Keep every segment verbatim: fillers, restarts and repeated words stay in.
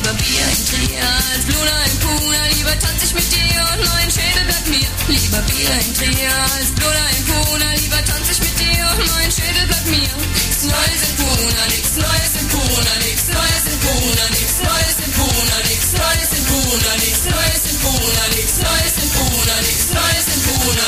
lieber Bier in Trier als Bluna in Puna. Lieber tanz ich mit dir und mein Schädel bleibt mir. Lieber Bier in Trier als Bluna in Puna. Lieber tanz ich mit dir und mein Schädel bleibt mir. Nix Neues in Puna, nix Neues in Puna, nix Neues in Puna, nix Neues in Puna, nix Neues in Puna, nix Neues in Puna, nix Neues in Puna, nix Neues in Puna.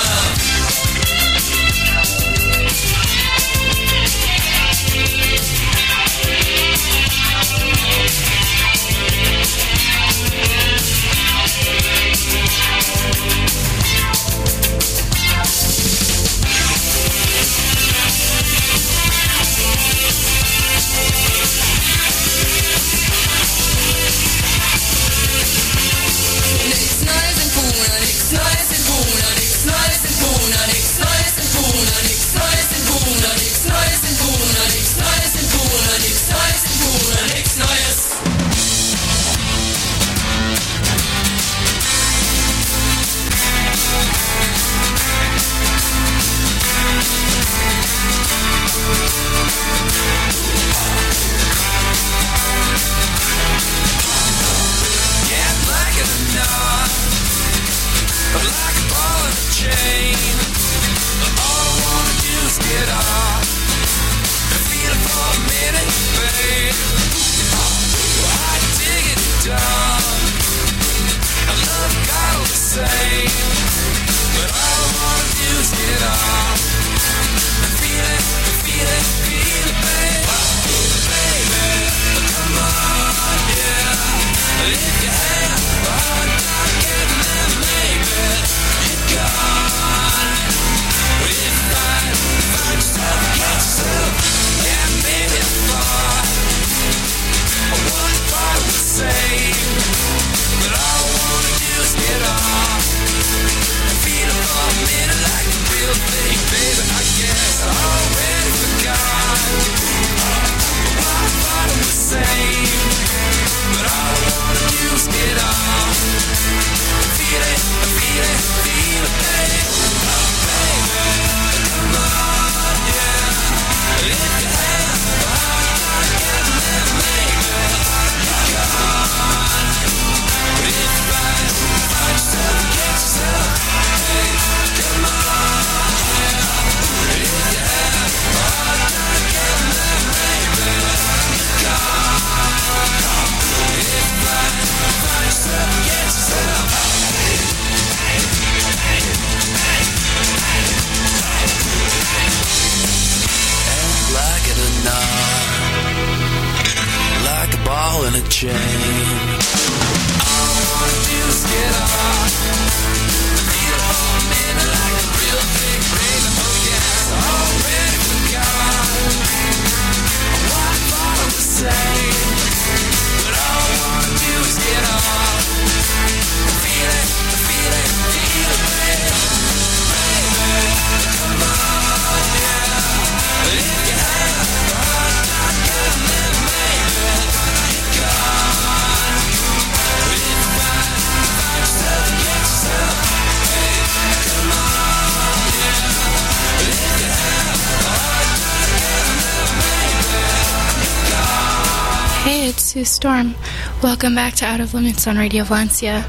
Sue Storm. Welcome back to Out of Limits on Radio Valencia.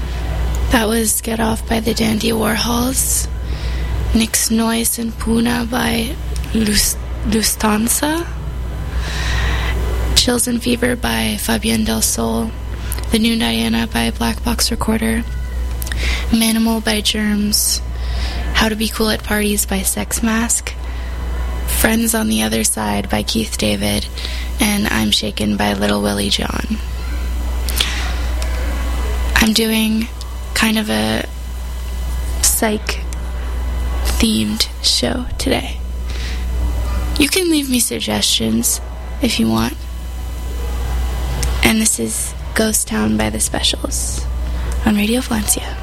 That was Get Off by the Dandy Warhols. Nix Noise in Puna by Lust- Lustanza. Chills and Fever by Fabian Del Sol. The New Diana by Black Box Recorder. Manimal by Germs. How to Be Cool at Parties by Sex Mask. Friends on the Other Side by Keith David. And I'm Shaken by Little Willie John. I'm doing kind of a psych themed show today. You can leave me suggestions if you want. And this is Ghost Town by The Specials on Radio Valencia.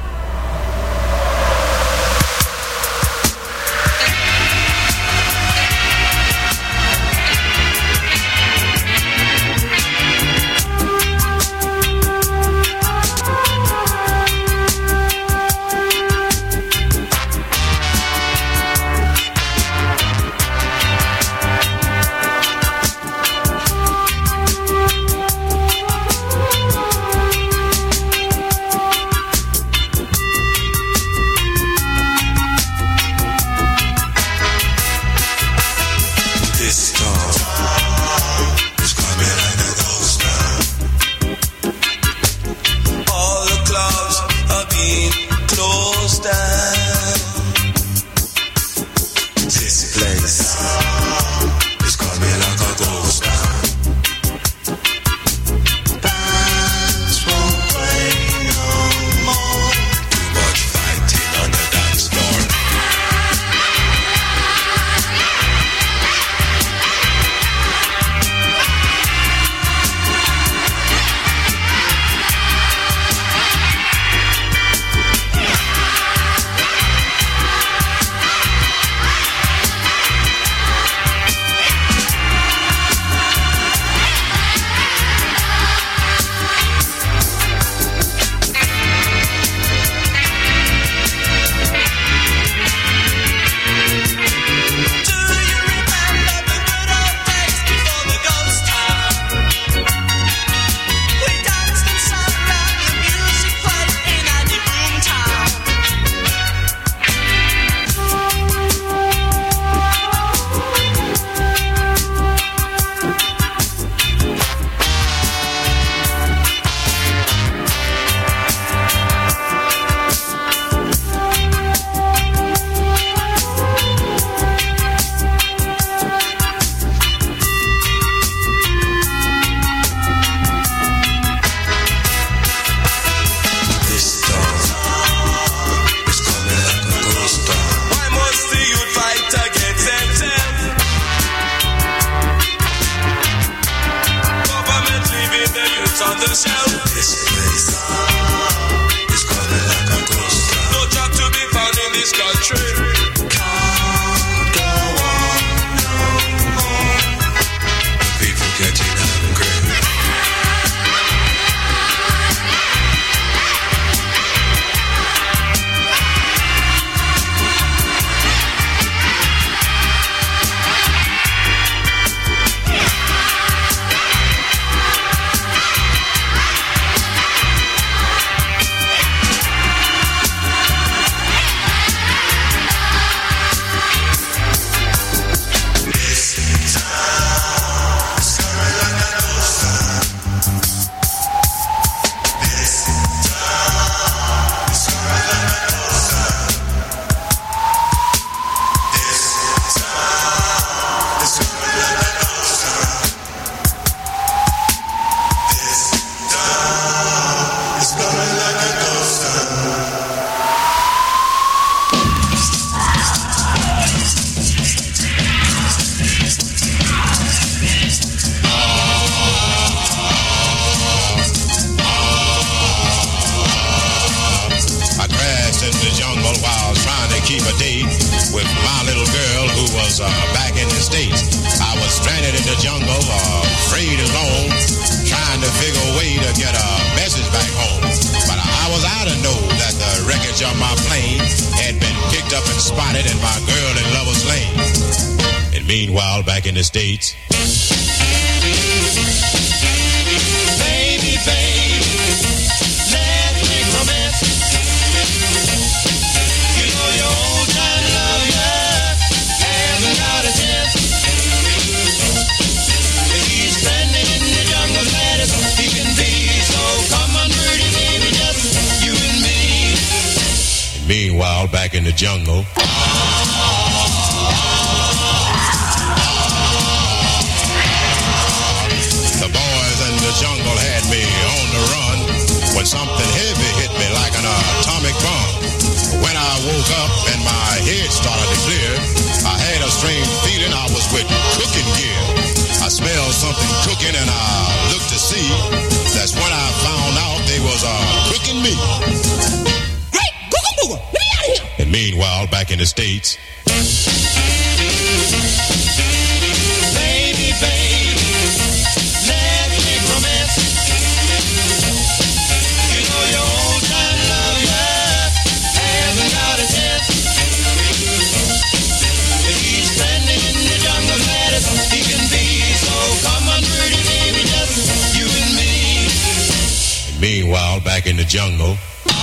date with my little girl who was uh, back in the States. I was stranded in the jungle, uh, afraid alone, trying to figure a way to get a message back home. But I was out to know that the wreckage of my plane had been picked up and spotted and my girl in Lover's Lane. And meanwhile, back in the States, baby, baby, let's make romance. You know your old time lover hasn't got a chance. He's standing in the jungle, glad as he can be. So come on, pretty baby, just you and me. And meanwhile, back in the jungle, jungle had me on the run when something heavy hit me like an atomic bomb. When I woke up and my head started to clear, I had a strange feeling I was with cooking gear. I smelled something cooking and I looked to see. That's when I found out they was uh, cooking me. Hey, Googa Booga, let me out of here. And meanwhile, back in the States, baby, baby, meanwhile, back in the jungle,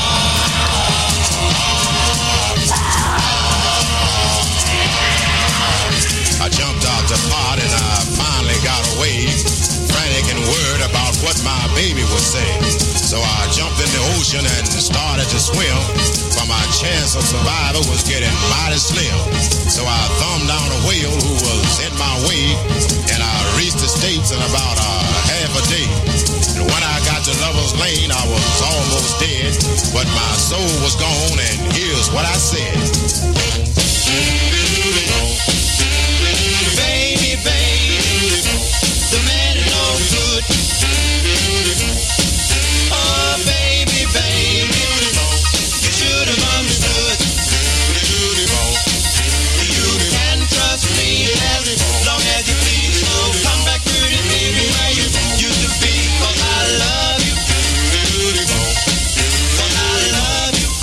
I jumped out the pot and I finally got away, frantic and worried about what my baby would say. So I jumped in the ocean and started to swim, but my chance of survival was getting mighty slim. So I thumbed down a whale who was in my way, and I reached the States in about a half a day. And when I got to Lover's Lane, I was almost dead, but my soul was gone, and here's what I said. Baby, baby, the man is no good. Oh, baby, baby, you should have understood. You can trust me as long as you please. So come back, pretty baby, where you used to be. 'Cause I love you. 'Cause I love you.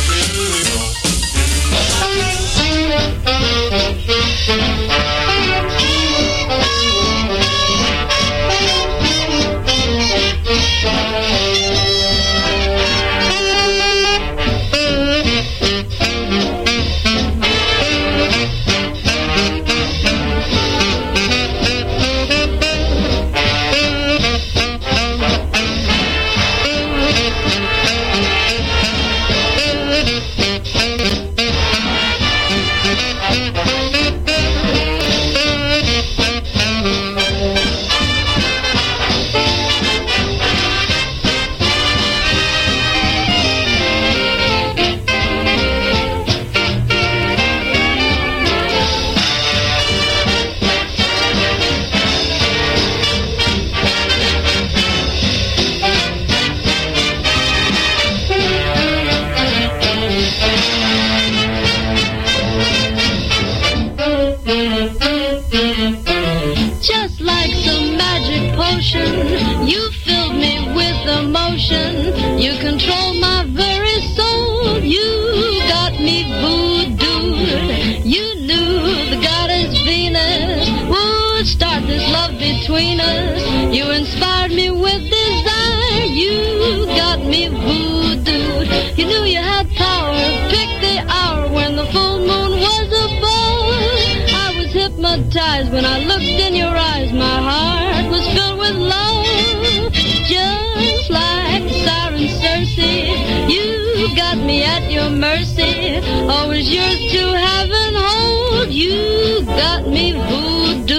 When I looked in your eyes, my heart was filled with love. Just like Siren Circe, you got me at your mercy. Always yours to have and hold. You got me voodoo.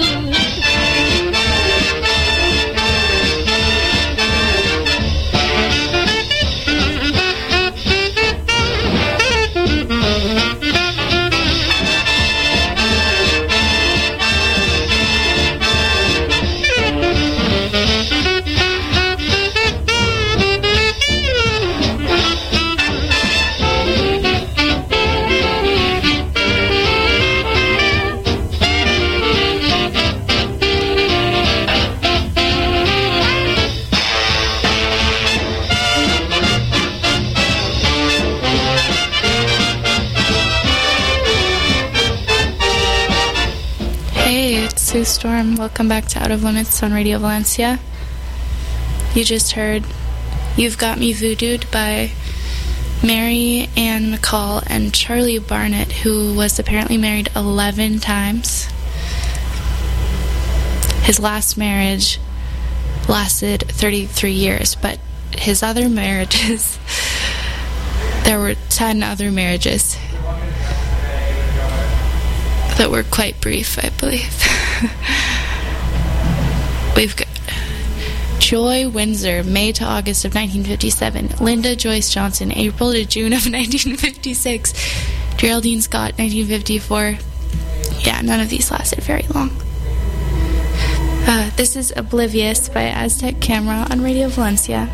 Sue Storm. Welcome back to Out of Limits on Radio Valencia. You just heard You've Got Me Voodooed by Mary Ann McCall and Charlie Barnett, who was apparently married eleven times. His last marriage lasted thirty-three years, but his other marriages, there were ten other marriages that were quite brief, I believe. We've got Joy Windsor, May to August of nineteen fifty-seven. Linda Joyce Johnson, April to June of nineteen fifty-six. Geraldine Scott, nineteen fifty-four. Yeah, none of these lasted very long. Uh, this is Oblivious by Aztec Camera on Radio Valencia.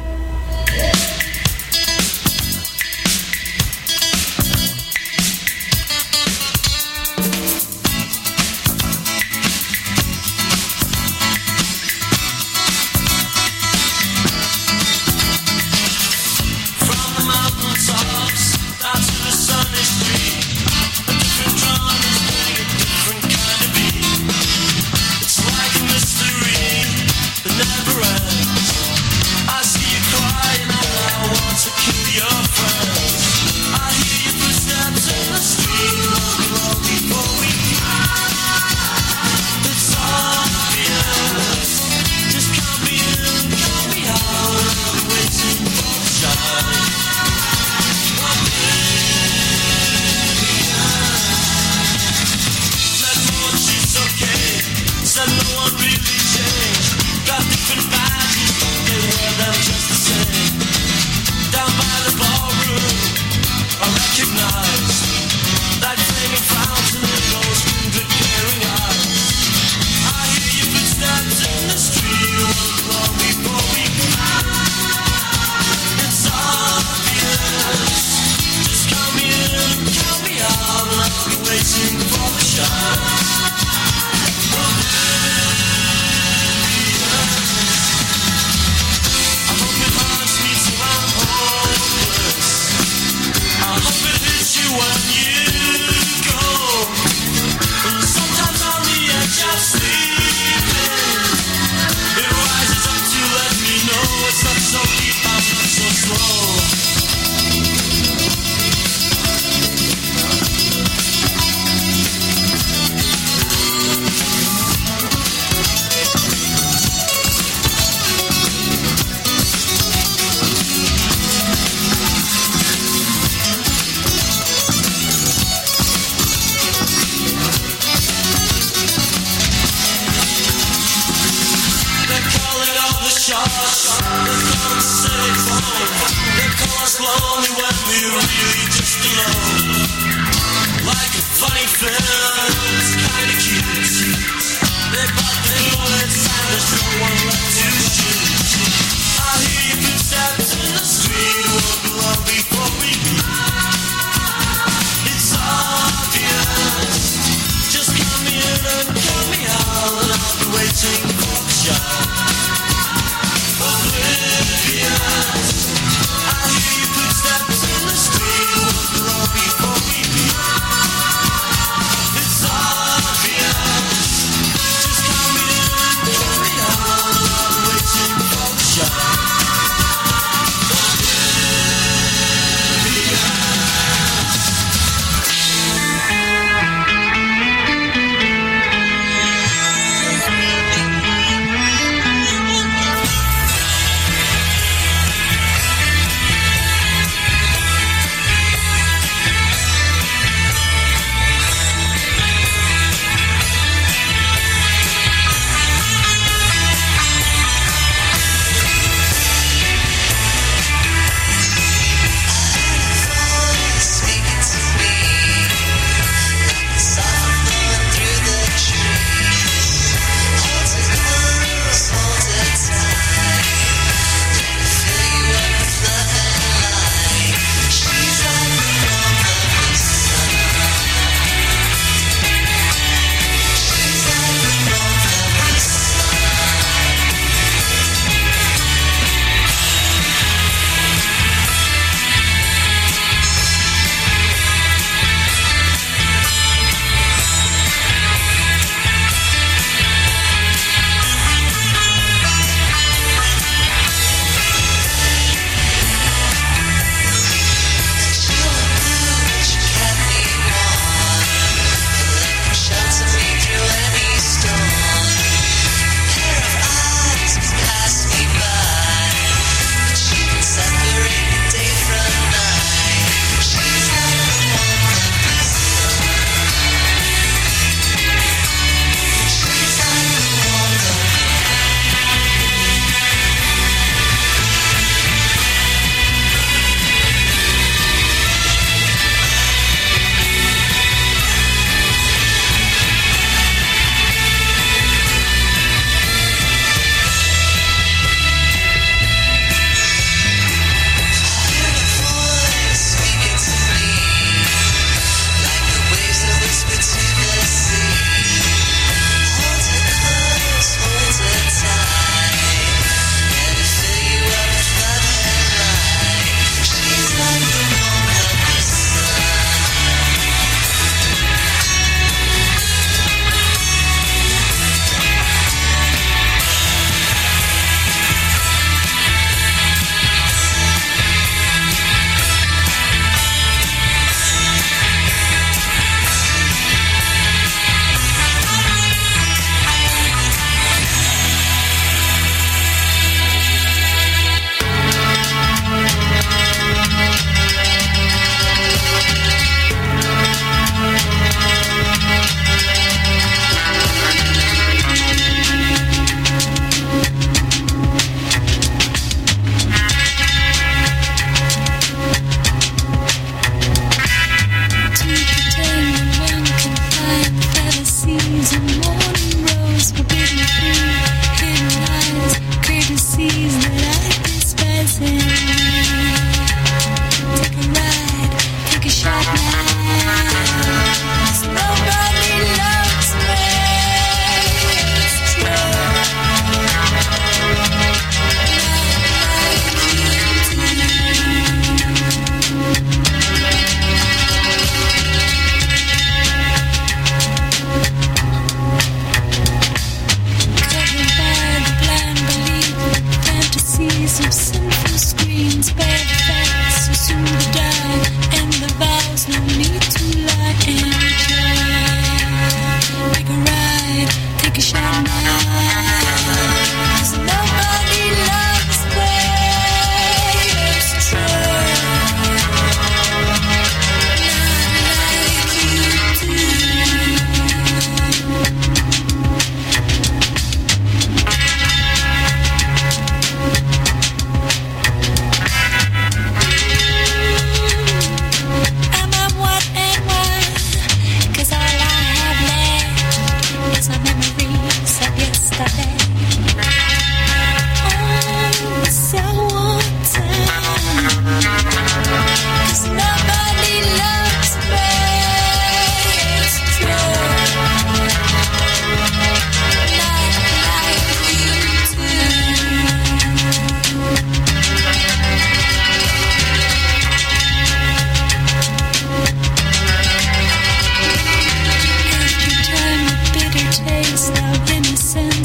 Oblivious, I hear your footsteps in the street. What will all be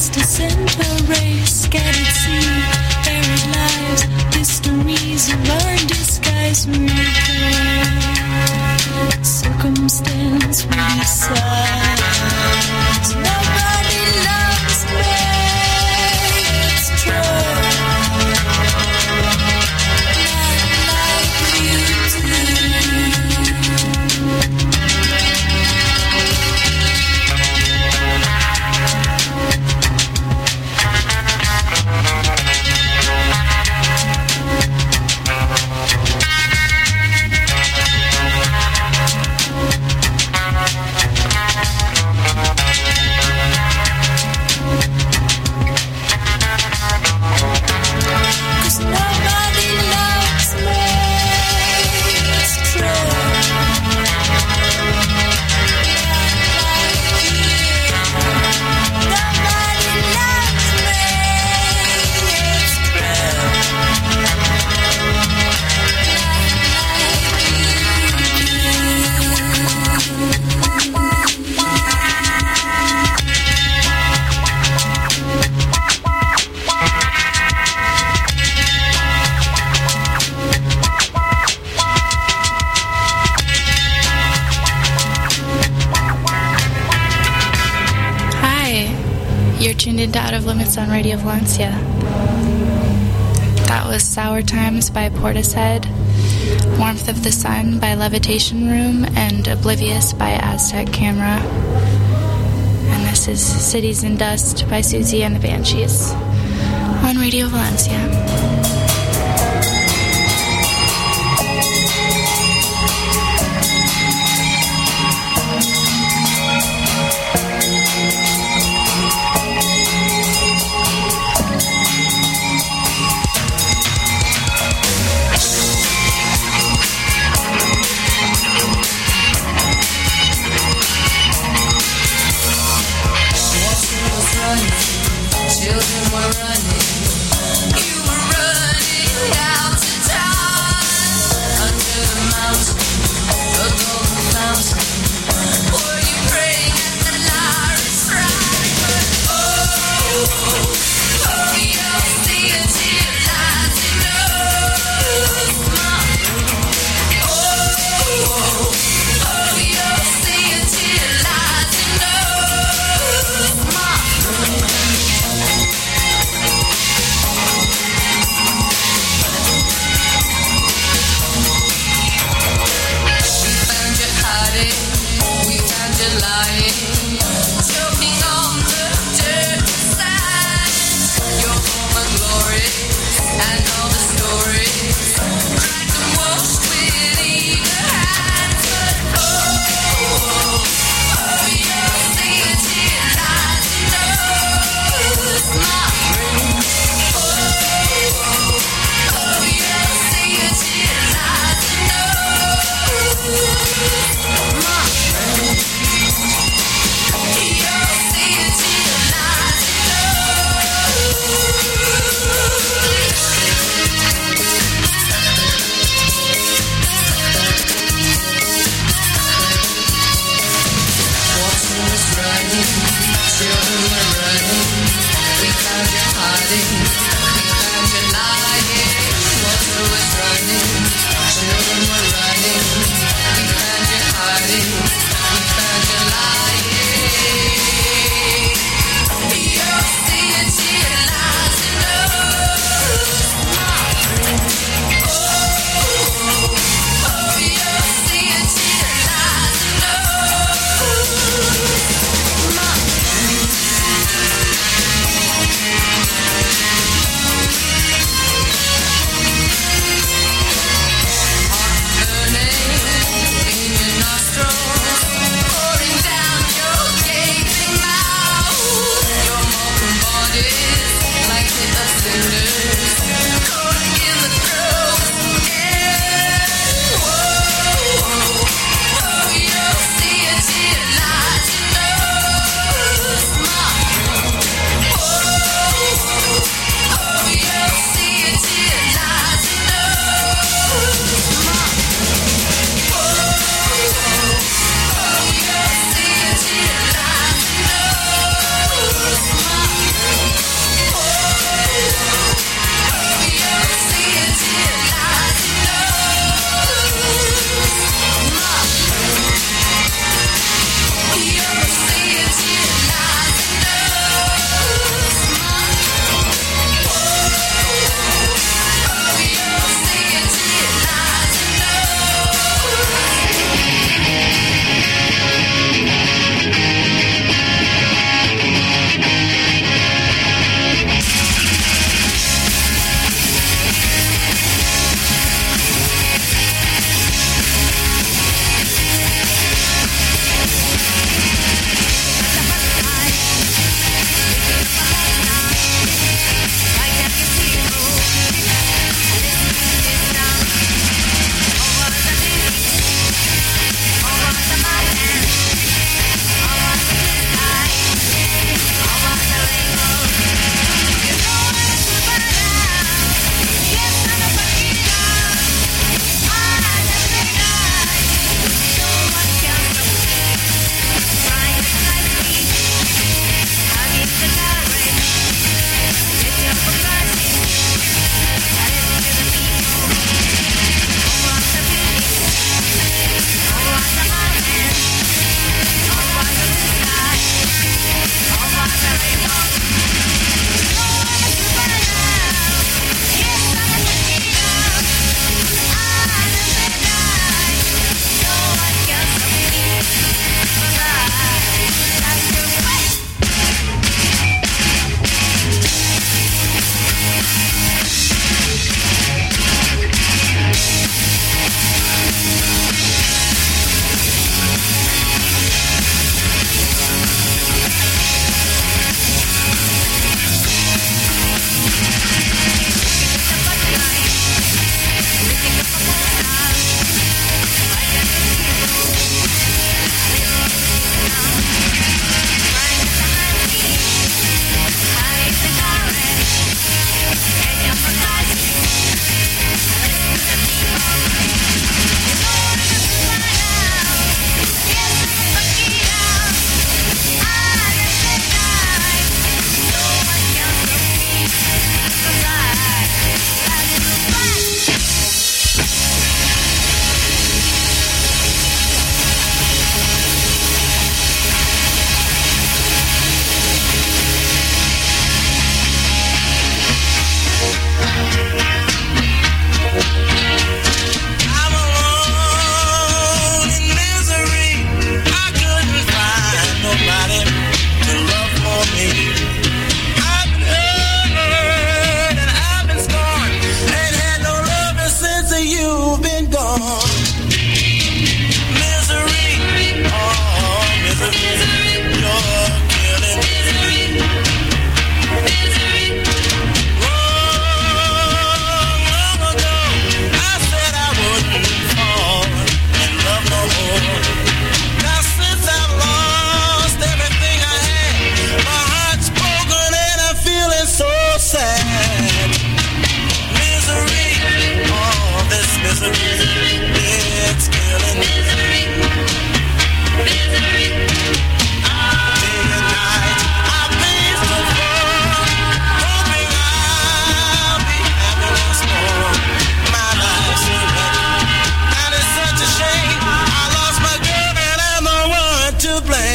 just a simple race, scattered sea, buried lives, mysteries of our disguise repair. Circumstance we decide. Nobody loves me, it's true. Not like you do. Tuned into Out of Limits on Radio Valencia. That was Sour Times by Portishead, Warmth of the Sun by Levitation Room, and Oblivious by Aztec Camera. And this is Cities in Dust by Susie and the Banshees on Radio Valencia. Children were running, you were running.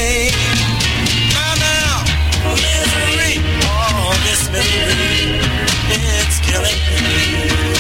me. Now, now, misery, oh, this misery, it's killing me.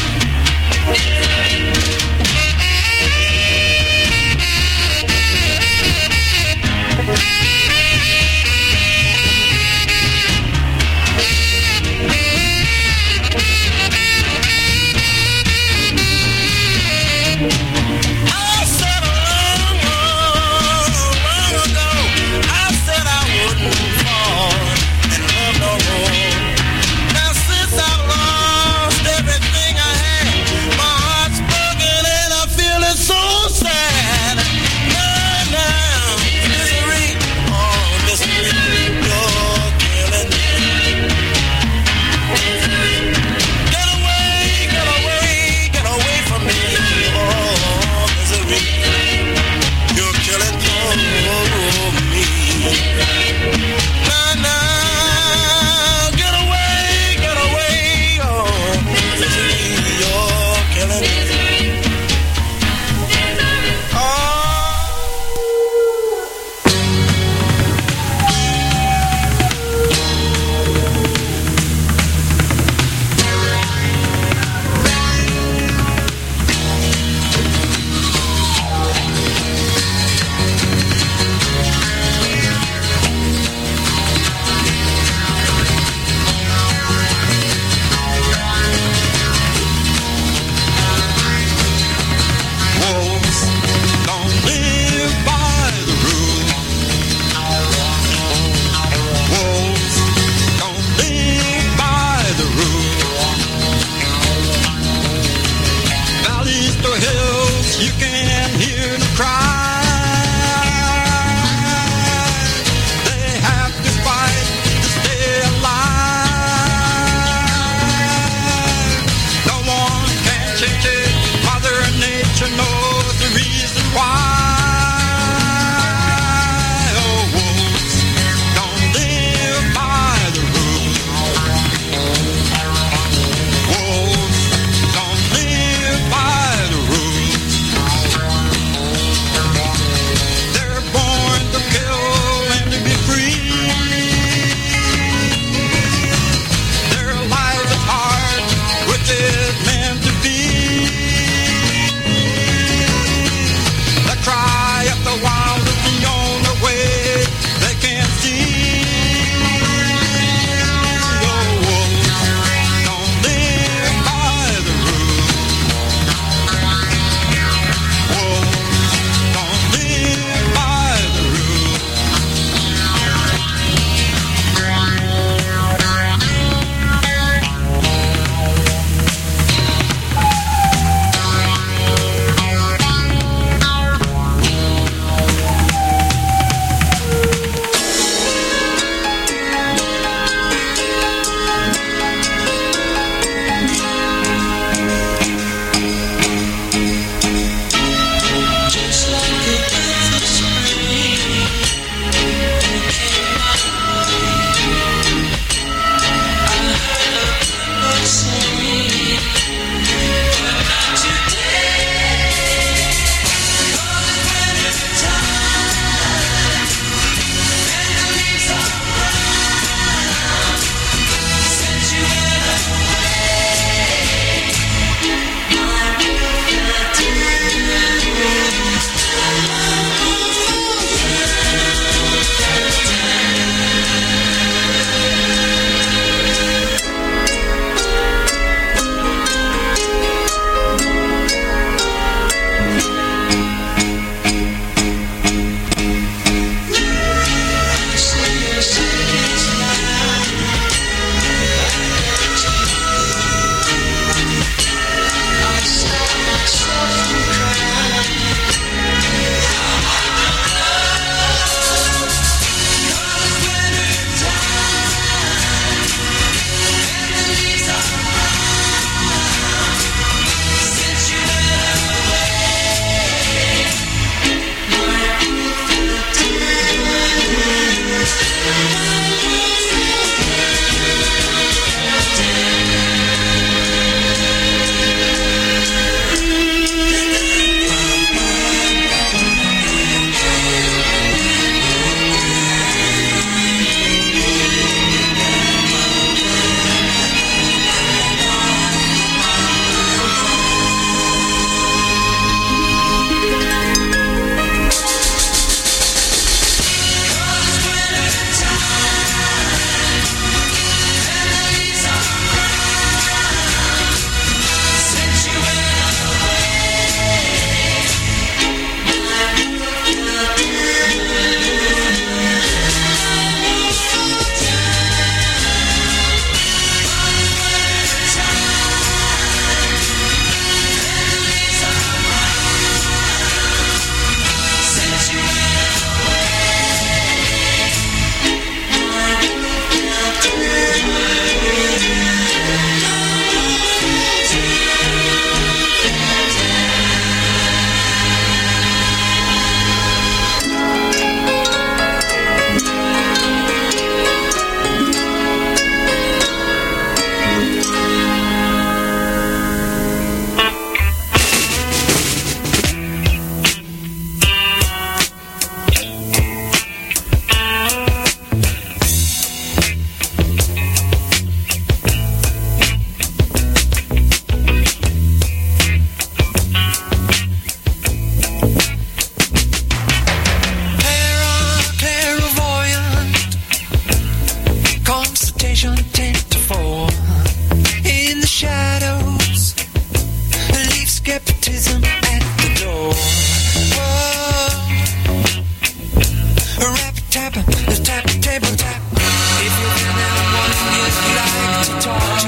table tap. If you're anyone you'd like to talk to,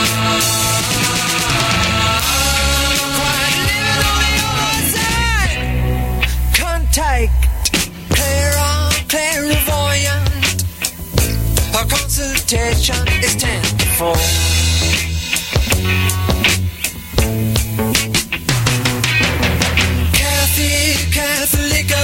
quite living on the other side. Contact clair- clairvoyant. Her consultation is ten to four. Catholica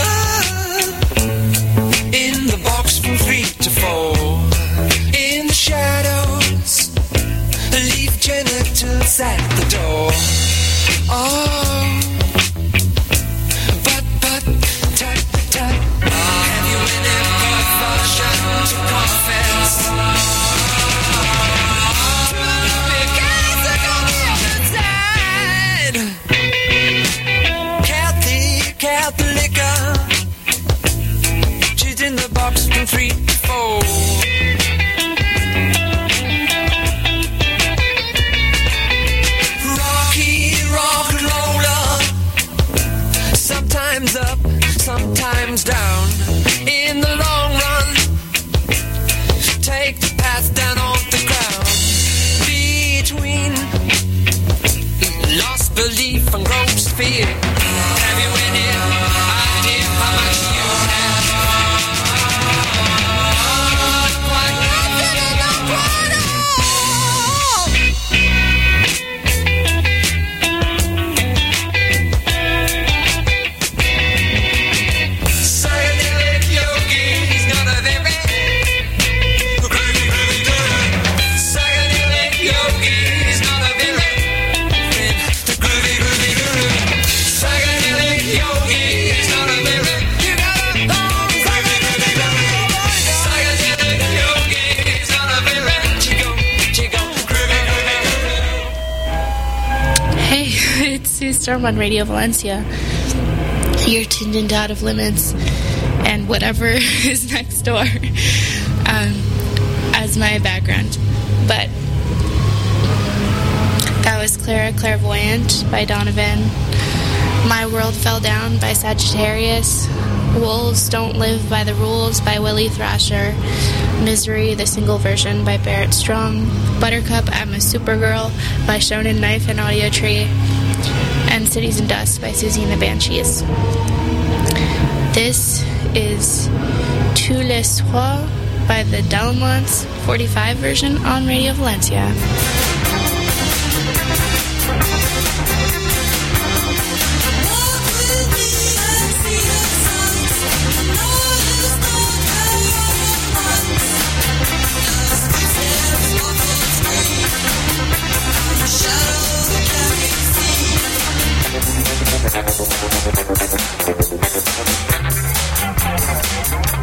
in the box from three to four. In the shadows, leave genitals at the door. Oh, but but tut tut. Have you any confession to confess? Because I on the other side. Catholica, she's in the box from three to four. Rocky rock and roller, sometimes up, sometimes down. In the long run, take the path down on the ground. Between lost belief and gross fear. Have you any idea how much you have? Quite nothing in the world. Psychedelic yogi, he's got a very groovy, groovy good. Psychedelic yogi, he's got a very the groovy, groovy good. Psychedelic yogi is not a very. You got a thong. Psychedelic yogi is not a very. Chico, chico, groovy, groovy, groovy. Hey, it's Sue Storm on Radio Valencia. You're tuned into Out of Limits and whatever is next door um, as my background. But that was Clara Clairvoyant by Donovan. My World Fell Down by Sagittarius. Wolves Don't Live by the Rules by Willie Thrasher. Misery, the single version by Barrett Strong. Buttercup, I'm a Supergirl by Shonen Knife and Audio Tree. And Cities and Dust by Susie and the Banshees. This is Tous les Soirs by the Delamons forty-five version on Radio Valencia.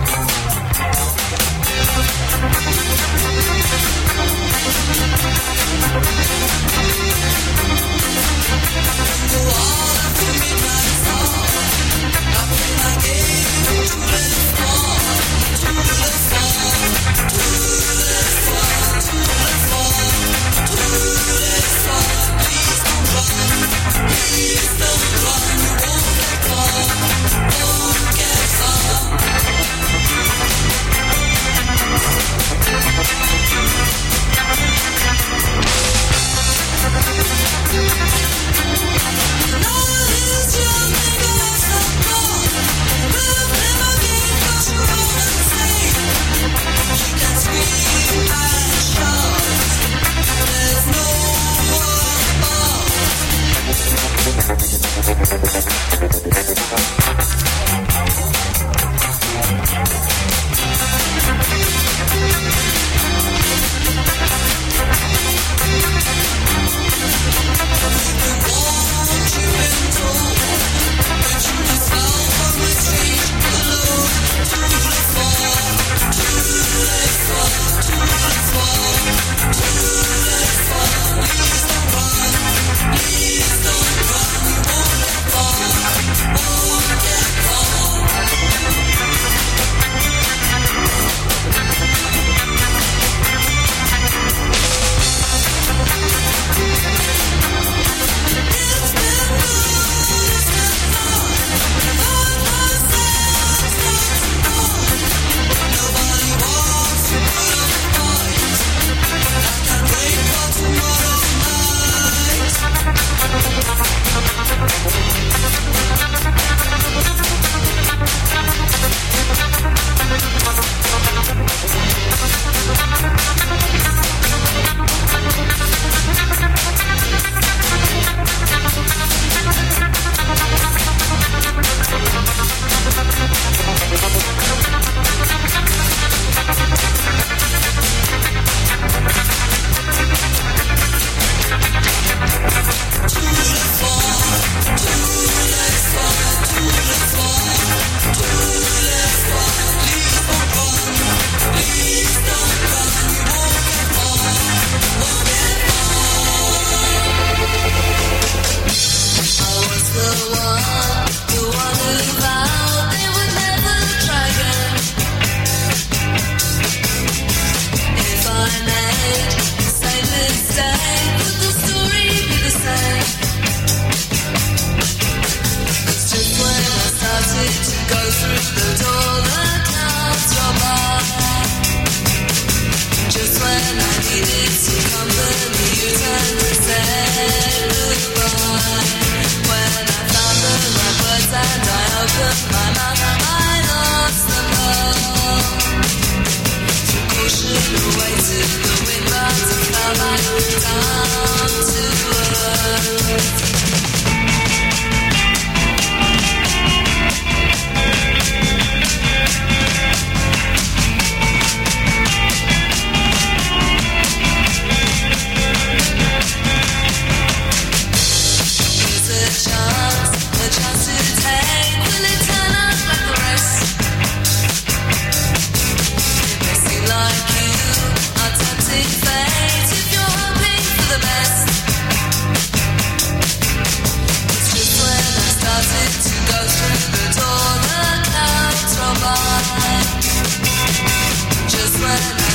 Thank you.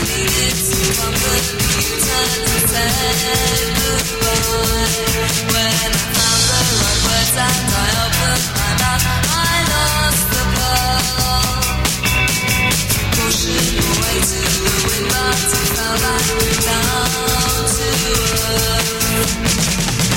needed some comfort, you turned and said goodbye. When I found the right words and I opened my mouth, I lost the pearl. Pushing away to the wind, but I fell back down to earth.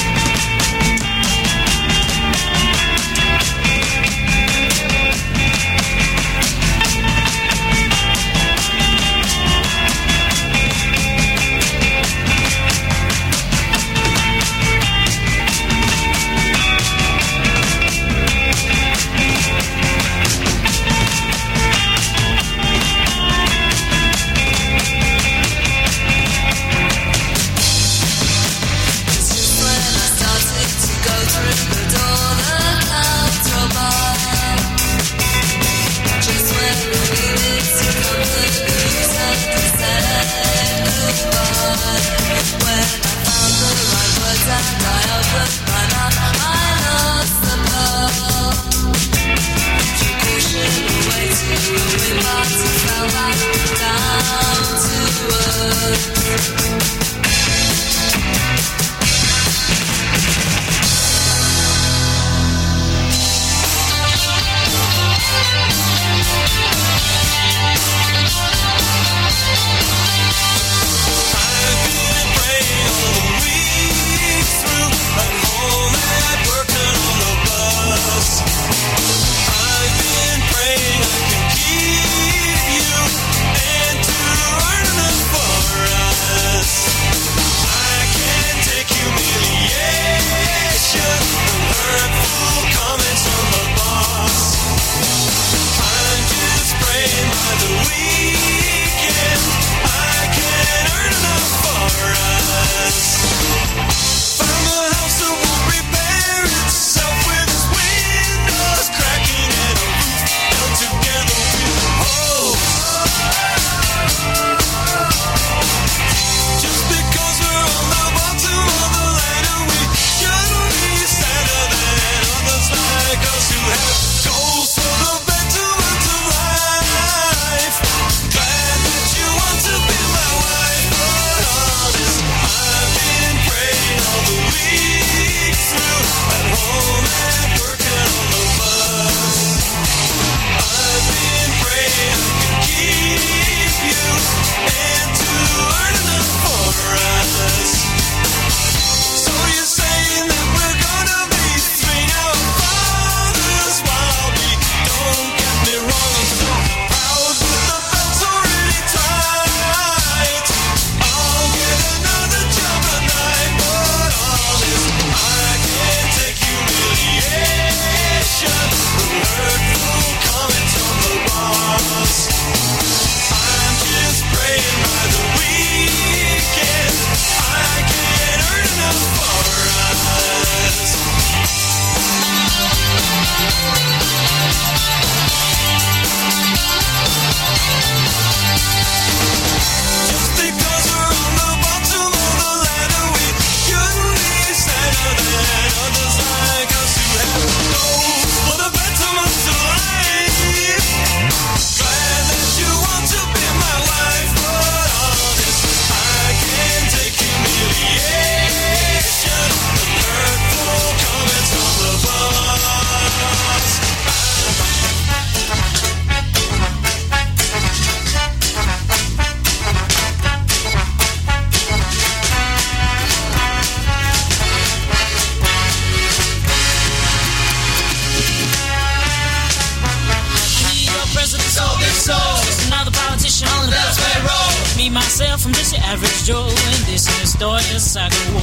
myself, I'm just your average Joe, and this is the story of Saga. Whoa,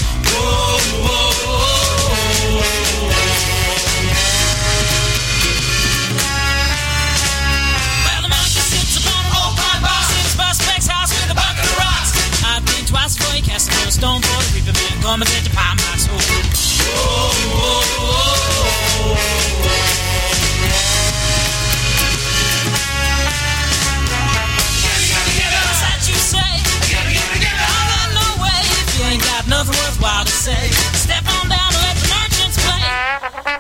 whoa, whoa, whoa. Well, the monkey sits upon an old pine bar, sits by Specs' house with a bucket of rocks. I've been twice before he cast a stone for the reaper man, come and set the pine box. Whoa, whoa, whoa, whoa. Nothing worthwhile to say. Step on down and let the merchants play.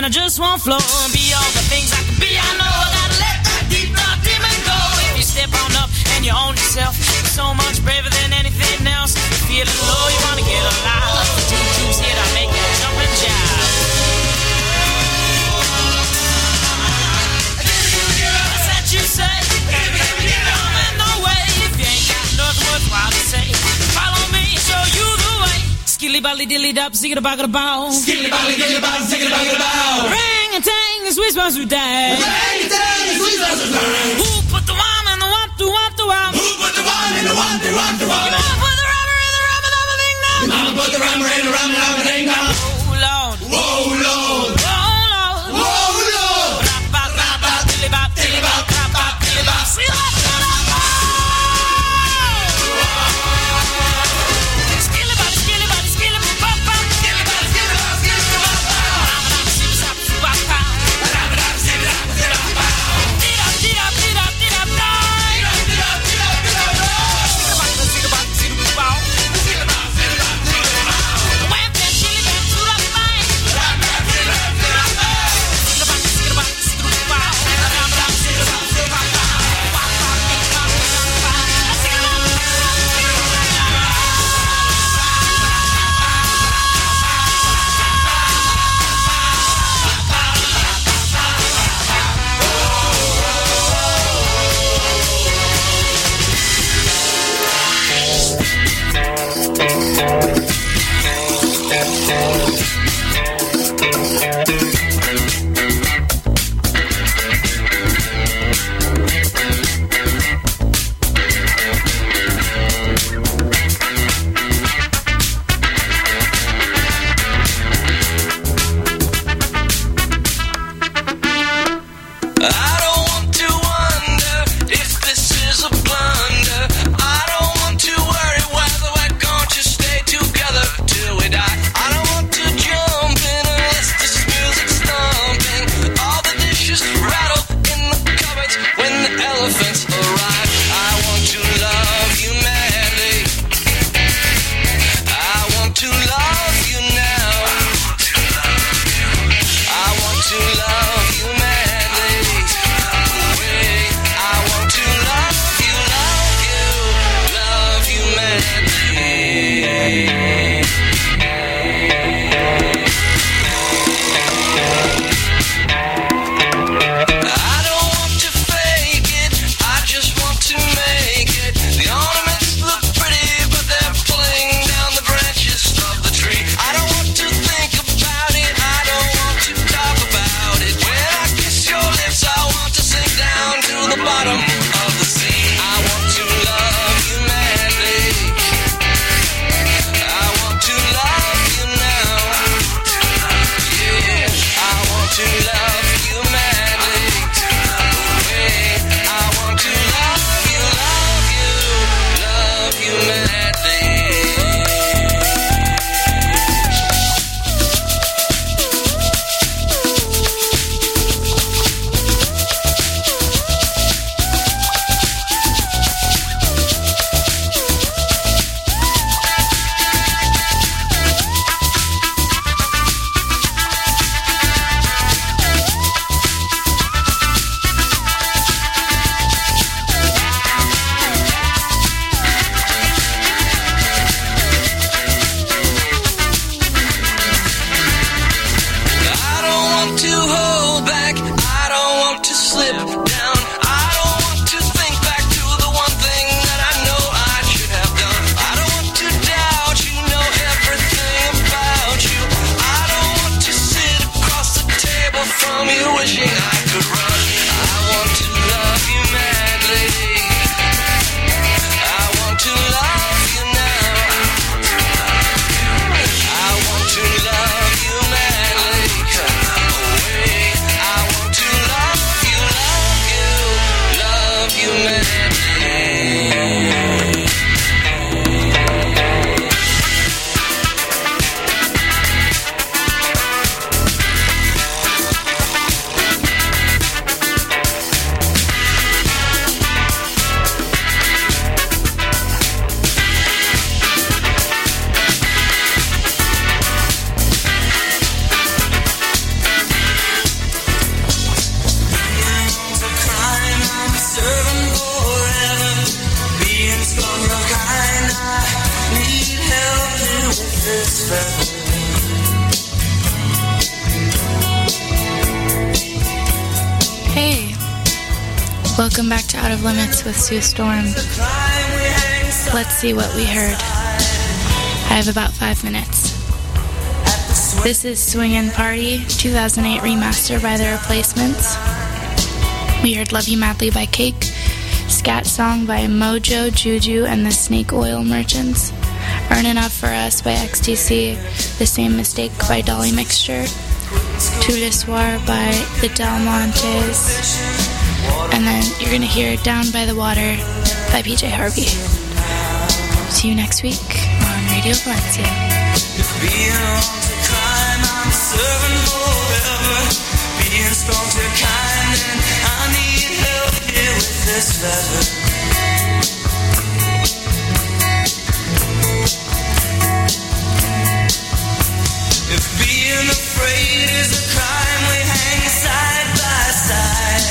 I just won't flow and be all the things I can be. I know I gotta let that deep dark demon go. If you step on up and you own yourself, you're so much braver than anything else. You're feeling low, you wanna get alive. The two tubes here to make you jump and jive. What's that you say? Come in no way if you ain't got nothing worthwhile to say. Follow me, show you the way. Skilly bally dilly dop, ziggy da bugga da bow. Skilly bally dilly dop, ziggy da bugga da bow. Ring and tang, the sweet spots who die. Ring and tang, the sweet spots who die. Who put the one in the one, two, one, two, one? Who put the one in the one, two, one, two, one? Your mama put the rubber in the rubber, rubber ding dong. Your mama put the rubber in the rubber, rubber ding dong. Oh Lord, whoa Lord, whoa Lord, whoa Lord. Rap bop, rap bop, dilly bop, dilly bop, rap bop, dilly bop. See that? Chili back to this feather. Hey, welcome back to Out of Limits with Sue Storm. Let's see what we heard. I have about five minutes. This is Swingin' Party, two thousand eight remaster by The Replacements. We heard Love You Madly by Cake, Scat Song by Mojo, Juju, and the Snake Oil Merchants, Earn Enough for Us by X T C, The Same Mistake by Dolly Mixture, Tout le Soir by the Del Montes, and then you're going to hear Down by the Water by P J Harvey. See you next week on Radio Valencia. If being wrong to crime, I'm serving forever. Being strong to kind, and I need help here with this feather. If being afraid is a crime, we hang side by side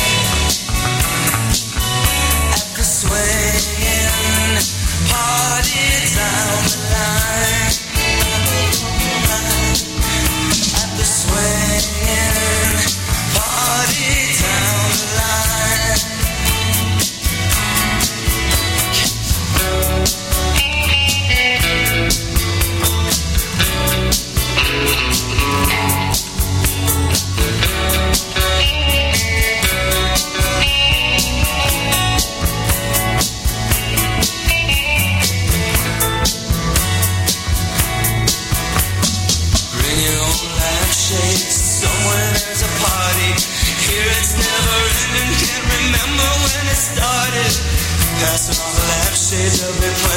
at the swinging party down the line. At the swinging party down the line. Bring your own lampshades, somewhere there's a party. Here it's never ending, can't remember when it started. Passing all the lampshades, I'll be playing.